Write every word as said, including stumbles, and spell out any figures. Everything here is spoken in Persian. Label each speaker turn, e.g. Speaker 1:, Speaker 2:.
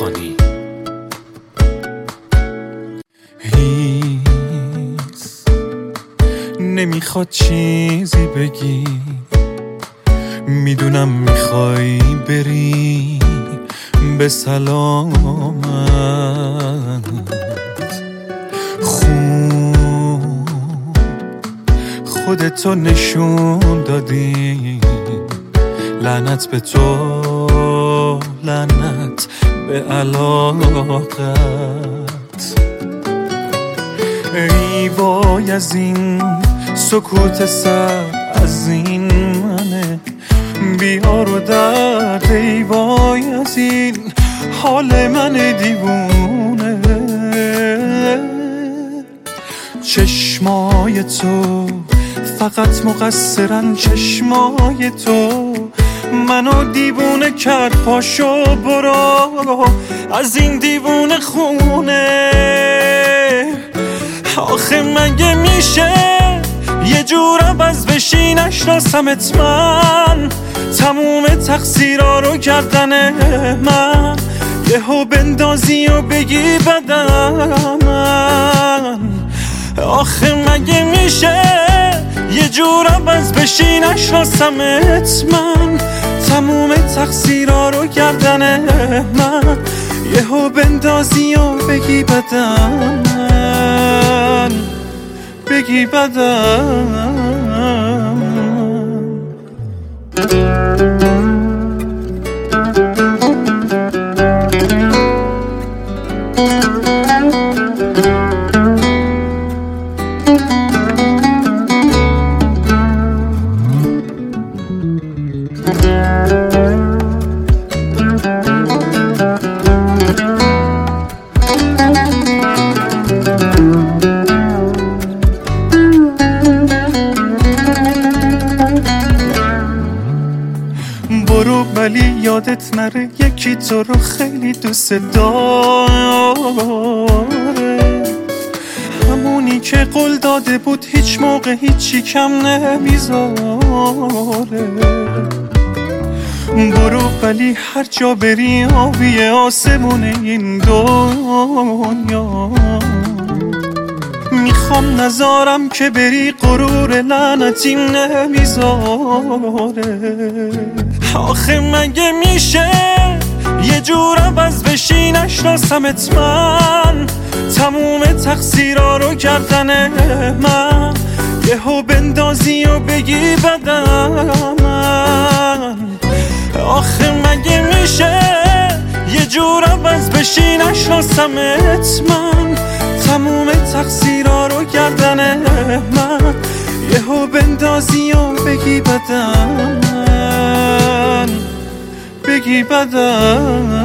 Speaker 1: خانی.
Speaker 2: هیس نمیخواد چیزی بگی، میدونم میخوای بری به سلامت. خوب خودتو نشون دادی، لعنت به تو، لعنت به علاقت. ای وای از این سکوت سر، از این منه بیار و درد. ای وای از این حال من دیوونه. چشمای تو فقط مقصرن، چشمای تو منو دیوونه کرد. پاشو برو از این دیوونه خونه. آخه مگه میشه یه جور عوض بشی نشناسمت من؟ تموم تقصیرها رو گردن من، یهو بندازی و بگی بدم من. آخه مگه میشه یه جور عوض بشی نشناسمت من؟ تموم تقصیرها رو گردن من، یهو بندازی و بگی بدم من، بگی بدم. برو ولی یادت نره یکی تو رو خیلی دوست داره، همونی که قول داده بود هیچ موقع هیچی کم نمیذاره. برو ولی هر جا بری آبی آسمون این دنیا. میخوام نذارم که بری غرور لعنتیم نمیذاره. آخه مگه میشه یه جور عوض بشی نشناسمت من؟ تموم تقصیرها رو گردن من، یهو بندازی و بگی بدم من. آخه مگه میشه یه جور عوض بشی نشناسمت من؟ تموم تقصیرها رو گردن من، یهو بندازی و بگی بدم من، بگی بدم.